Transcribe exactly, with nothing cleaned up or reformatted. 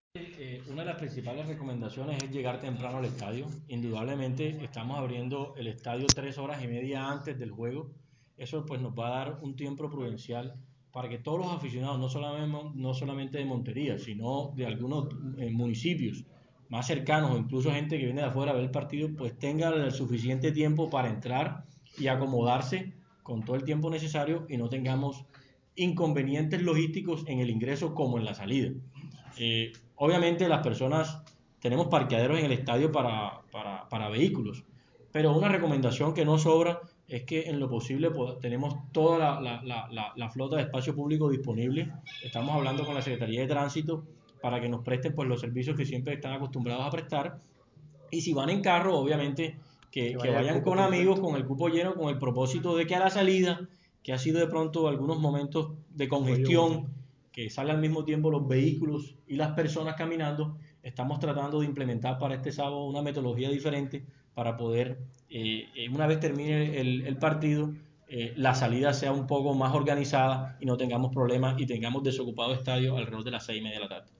Eh, una de las principales recomendaciones es llegar temprano al estadio. Indudablemente estamos abriendo el estadio tres horas y media antes del juego. Eso pues nos va a dar un tiempo prudencial para que todos los aficionados, no solamente, no solamente de Montería, sino de algunos eh, municipios más cercanos o incluso gente que viene de afuera a ver el partido, pues tenga el suficiente tiempo para entrar y acomodarse con todo el tiempo necesario y no tengamos inconvenientes logísticos en el ingreso como en la salida. Eh, obviamente las personas tenemos parqueaderos en el estadio para, para, para vehículos, pero una recomendación que no sobra es que en lo posible pues, tenemos toda la, la, la, la, la flota de espacio público disponible. Estamos hablando con la Secretaría de Tránsito para que nos presten pues, los servicios que siempre están acostumbrados a prestar. Y si van en carro, obviamente que, Que que vaya el vayan cupo con amigos, completo. con el cupo lleno, con el propósito de que a la salida, que ha sido de pronto algunos momentos de Coyunto. congestión, que salen al mismo tiempo los vehículos y las personas caminando, estamos tratando de implementar para este sábado una metodología diferente para poder, eh, eh, una vez termine el, el partido, eh, la salida sea un poco más organizada y no tengamos problemas y tengamos desocupado estadio alrededor de las seis y media de la tarde.